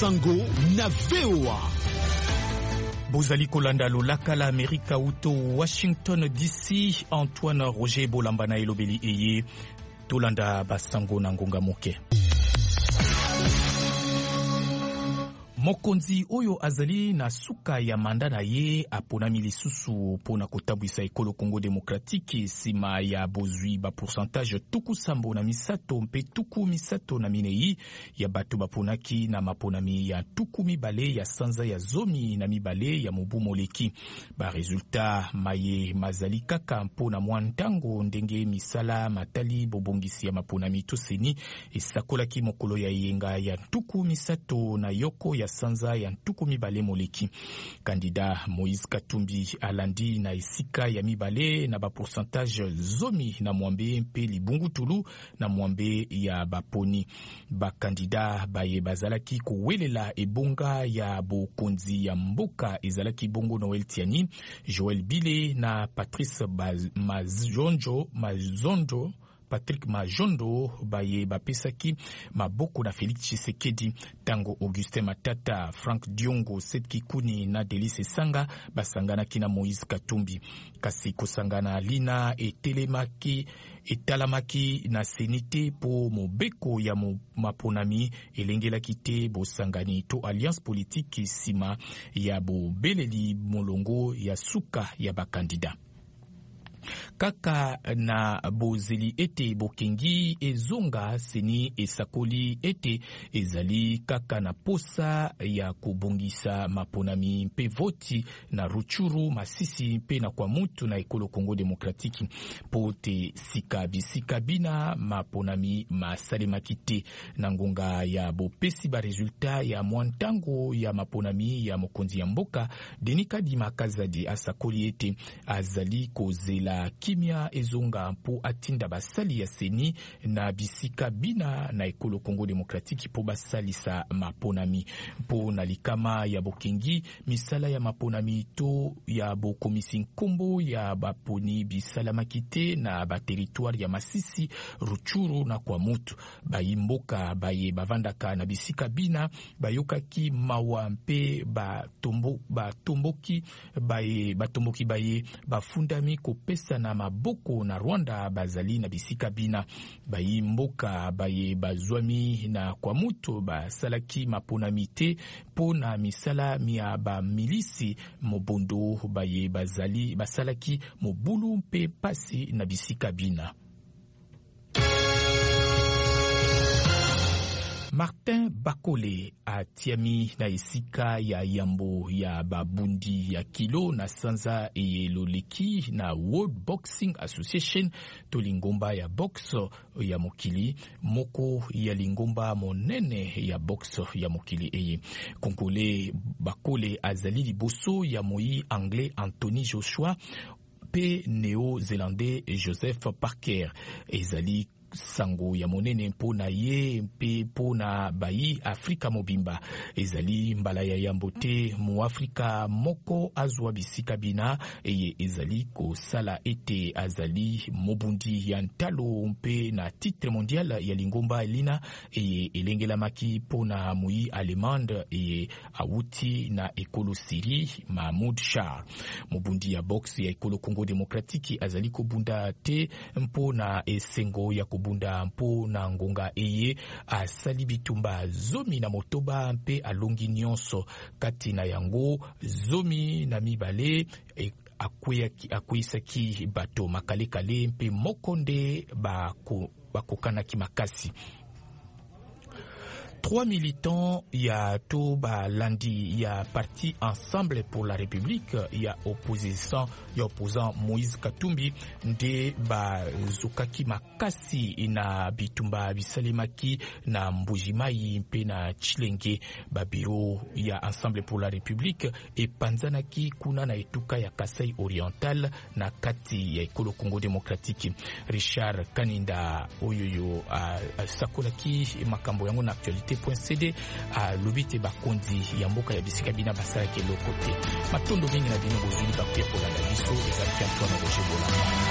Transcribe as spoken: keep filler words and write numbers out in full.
Sango na V O A. Bozali kolanda lolaka la Amerika uto Washington D C. Antoine Roger Bolambana elobeli eye tolanda basango na ngonga moke. Mokonzi oyo azali na suka ya manda na ye aponami lisusu pona kotabwisa ekolo Congo Demokratiki sima ya bozwi ba pourcentage tuku sambo na misato mpe tuku misato na minei ya bato baponaki na maponami ya tuku mibale ya sanza ya zomi na mibale ya mobu moleki. Ba resultat maye mazali kaka mpona mwantango ndenge misala matali bobongisi ya maponami toseni esakolaki mokolo ya yenga ya tuku misato na yoko ya sanza ya ntuku mibale moleki. Kandida Moïse Katumbi alandi na esika ya mibale na ba pourcentage zomi na mwambe mpe libungu tulu na mwambe ya baponi. Ba kandida baye bazalaki kowelela ebonga ya bokonzi ya mboka ezalaki bongo Noel Tiani, Joël Bile na Patrice Majonjo Mazondo Patrick Majondo baye bapesaki maboko na Félix Tshisekedi tango Augustin Matata, Frank Diongo, Seth Kikuni na Delice Sanga basangana kina Moïse Katumbi. Kasi kosangana lina etelemaki etalamaki na senite po mobeko ya mo, maponami elengelaki te bosangani to alliance politique sima ya bobeleli molongo ya suka ya bakandida. Kaka na bozeli ete bokengi ezonga seni esakoli ete ezali kaka na posa ya kubongisa maponami mpe voti na Ruchuru, Masisi mpe na kwa mutu na ekolo Congo Demokratiki pote sika bisika bina maponami masalemaki te na ngonga ya bopesi ba resultat ya mwantango ya maponami ya mokonzi ya mboka. Denis Kadima Kazadi asakoli ete azali kozela kimia ezonga mpo atinda basali ya seni na bisika bina na ekolo Congo Demokratiki po basalisa maponami po na likama ya bokengi misala ya maponami to ya bokomisi nkombo ya baponi bisalamaki te na ba territoire ya Masisi, Ruchuru na kwa mutu. Bayimboka baye bavandaka na bisika bina bayokaki mawa mpe batombo batomboki baye batomboki baye bafundami kopesa na maboko na Rwanda bazali na bisika bina. Bayimboka baye bazwami na kwa mutu basalaki maponami te po na misala mia ba milisi mobondo baye bazali basalaki mobulu mpe pasi na bisika bina. Martin Bakole atiami na esika ya yambo ya babundi ya kilo na sanza eyeloleki na World Boxing Association to lingomba ya box ya mokili moko ya lingomba monene ya box ya mokili eye. Kongole Bakole azali liboso ya moi anglais Anthony Joshua pe néo-zélandais Joseph Parker. Ezali sango ya monene mpo na ye mpe mpo na bayi Afrika mobimba. Ezali mbala ya yambo te mu Afrika moko azwa bisika bina eye ezali kosala ete azali mobundi ya ntalo mpe na titre mondial ya lingomba lina eye elengelamaki mpo na mui Allemande eye awuti na ekolo Siri Mahmoud Shah. Mobundi ya box ya ekolo Congo Demokratiki azali kobunda te mpo na esengo ya bunda mpo na ngonga eye asali bitumba zomi na motoba mpe alongi nyonso kati na yango zomi na mibale e akweyisaki bato makale-kale mpe mokonde bakokanaki makasi. Trois militants ya to ba landi ya parti Ensemble pour la République ya opposition ya opposant Moïse Katumbi nde ba zukaki makasi na bitumba bisalemaki na Mbujimai mpe na Chilenge. Ba biro ya Ensemble pour la République e panzanaki kuna na etuka ya Kasai Oriental na kati ya ekolo Congo Demokratiki. Richard Kaninda oyoyo uh, sakolaki makambo yango na actualité .cd a lobite bakonzi ya mboka ya bisika bina basala ke lokote matondo mingi na bino bozuli bakuya kolanda biso ezalaki Antoine Roger Bolambana.